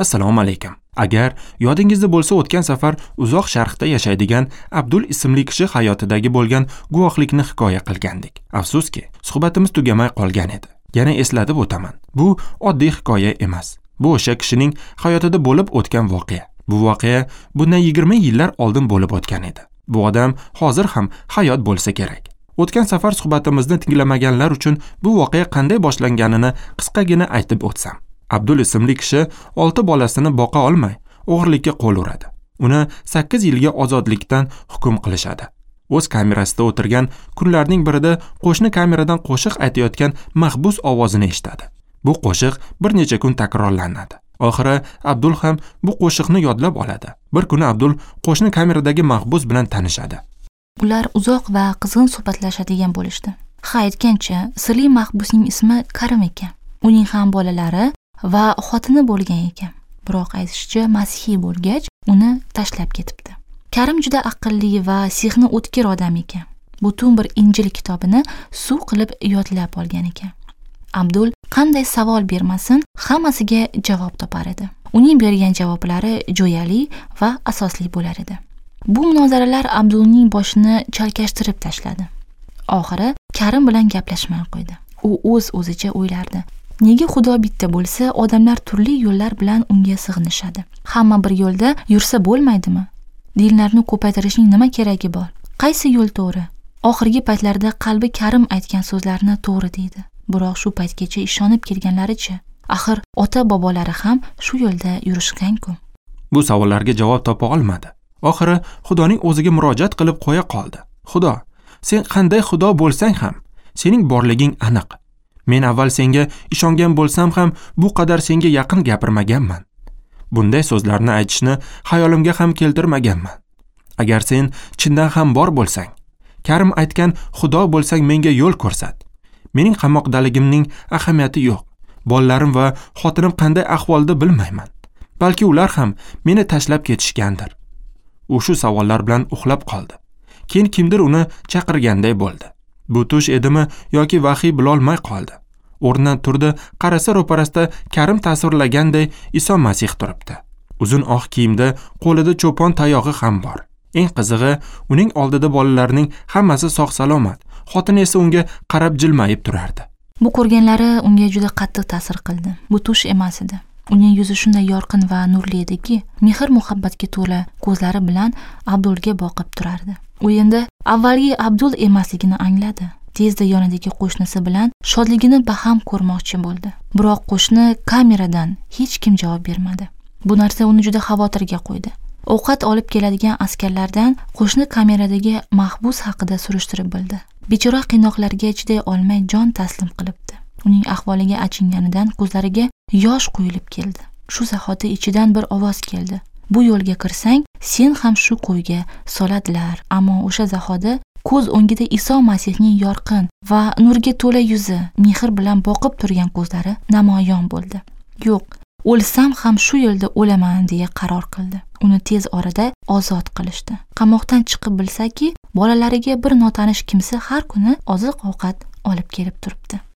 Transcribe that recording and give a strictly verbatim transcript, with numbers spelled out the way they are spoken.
Assalomu alaykum. Agar yodingizda bo'lsa, o'tgan safar uzoq sharqda yashaydigan Abdul ismli kishi hayotidagi bo'lgan guvohlikni hikoya qilgandik. Afsuski, suhbatimiz tugamay qolgan edi. Yana eslatib o'taman. Bu oddiy hikoya emas. Bu o'sha kishining hayotida bo'lib o'tgan voqea. Bu voqea bundan yigirma yillar oldin bo'lib o'tgan edi. Bu odam hozir ham hayot bo'lsa kerak. O'tgan safar suhbatimizni tinglamaganlar uchun bu voqea qanday boshlanganini qisqagina aytib o'tsam. Abdul ismli kishi olti bolasini boqa olmay, o'g'irlikka qo'l uradi. Uni sakkiz yilga ozodlikdan hukm qilishadi. O'z kamerasida o'tirgan kunlarning birida qo'shni kameradan qo'shiq aytayotgan mahbus ovozini eshitadi. Bu qo'shiq bir necha kun takrorlanadi. Oxiri Abdul ham bu qo'shiqni yodlab oladi. Bir kuni Abdul qo'shni kameradagi mahbus bilan tanishadi. Ular uzoq va qizg'in suhbatlashadigan bo'lishdi. Ha, aytgancha, sirli mahbusning ismi Karim ekan. Uning ham bolalari va xotini bo'lgan ekan. Biroq aytishicha, masihiy bo'lgach, uni tashlab ketibdi. Karim juda aqlli va sehni o'tkir odam ekan. Butun bir Injil kitobini suv qilib yodlab olgan ekan. Abdul qanday savol bermasin, hammasiga javob topar edi. Uning bergan javoblari jo'yali va asosli bo'lar edi. Bu munozaralar Abdulning boshini chalkashtirib tashladi. Oxiri Karim bilan gaplashmay qo'ydi. U o'z-o'zicha o'ylardi. Nega Xudo bitta bo'lsa, odamlar turli yo'llar bilan unga sig'inishadi? Hamma bir yo'lda yursa bo'lmaydimi? Dinlarni ko'paytirishning nima keragi bor? Qaysi yo'l to'g'ri? Oxirgi paytlarda qalbi Karim aytgan so'zlarni to'g'ri deydi. Biroq shu paytgacha ishonib kelganlaricha, axir ota-bobolari ham shu yo'lda yurishgan-ku. Bu savollarga javob topa olmadi. Oxiri Xudoning o'ziga murojaat qilib qo'ya qoldi. Xudo, sen qanday Xudo bo'lsang ham, sening borliging aniq. Men avval senga ishongan bo'lsam ham bu qadar senga yaqin gapirmaganman. Bunday so'zlarni aytishni xayolimga ham keltirmaganman. Agar sen chindan ham bor bo'lsang, Karim aytgan Xudo bo'lsang menga yo'l ko'rsat. Mening qamoqdaligimning ahamiyati yo'q. Bolalarim va xotinim qanday ahvolda bilmayman. Balki ular ham meni tashlab ketishgandir. U shu savollar bilan uxlab qoldi. Keyin kimdir uni chaqirganday bo'ldi. Bu tush edimi yoki vahiy bilolmay qoldi. O'rnidan turdi, qarasa ro'parasida Karim tasvirlaganday Iso Masih turibdi. Uzun oq kiyimda, qo'lida cho'pon tayog'i ham bor. Eng qizig'i, uning oldida bolalarining hammasi sog'-salomat, xotini esa unga qarab jilmayib turardi. Bu ko'rganlari unga juda qattiq ta'sir qildi. Bu tush emas edi. Uning yuzi shunday yorqin va nurli ediki, mehr-muhabbatga to'la ko'zlari bilan Abdulga boqib turardi. U endi avvalgi Abdul emasligini angladi. Tezda yonidagi qo'shnisi bilan shodligini baham ko'rmoqchi bo'ldi. Biroq qo'shni kameradan hech kim javob bermadi. Bu narsa uni juda xavotirga qo'ydi. Ovqat olib keladigan askarlardan qo'shni kameradagi mahbus haqida surishtirib bildi. Bechora qiynoqlarga chiday olmay jon taslim qilibdi. Uning ahvoliga achinganidan ko'zlariga yosh quyilib keldi. Shu zahoti ichidan bir ovoz keldi. Bu yo'lga kirsang, sen ham shu qo'yga soladilar. Ammo o'sha zahoda ko'z o'ngida Iso Masihning yorqin va nurga to'la yuzi, mehr bilan boqib turgan ko'zlari namoyon bo'ldi. Yo'q, o'lsam ham shu yo'lda o'laman deya qaror qildi. Uni tez orada ozod qilishdi. Qamoqdan chiqib bilsaki, bolalariga bir notanish kimsa har kuni oziq-ovqat olib kelib turibdi.